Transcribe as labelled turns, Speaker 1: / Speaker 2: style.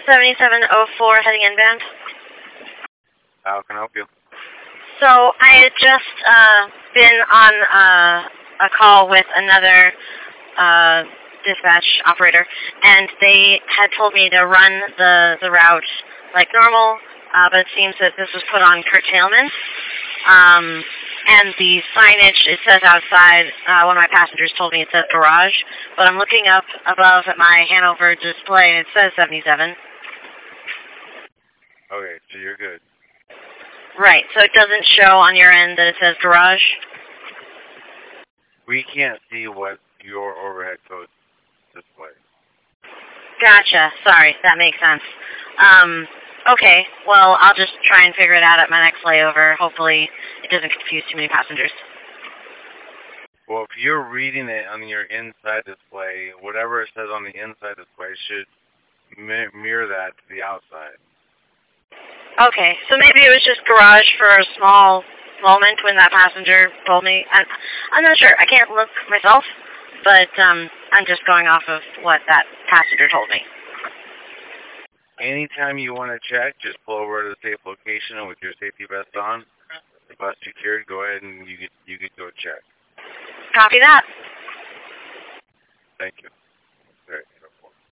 Speaker 1: 7704 heading inbound.
Speaker 2: How can I help you?
Speaker 1: So I had just been on a call with another dispatch operator, and they had told me to run the route like normal, but it seems that this was put on curtailment. And the signage, it says outside, one of my passengers told me it says garage, but I'm looking up above at my Hanover display, and it says 77.
Speaker 2: Okay, so you're good.
Speaker 1: Right, so it doesn't show on your end that it says garage?
Speaker 2: We can't see what your overhead code displays.
Speaker 1: Gotcha. Sorry, that makes sense. Okay, well, I'll just try and figure it out at my next layover. Hopefully it doesn't confuse too many passengers.
Speaker 2: Well, if you're reading it on your inside display, whatever it says on the inside display should mirror that to the outside.
Speaker 1: Okay, so maybe it was just garage for a small moment when that passenger told me. I'm not sure. I can't look myself, but I'm just going off of what that passenger told me.
Speaker 2: Anytime you want to check, just pull over to the safe location, and with your safety vest on, the bus secured, go ahead and you could go check.
Speaker 1: Copy that.
Speaker 2: Thank you.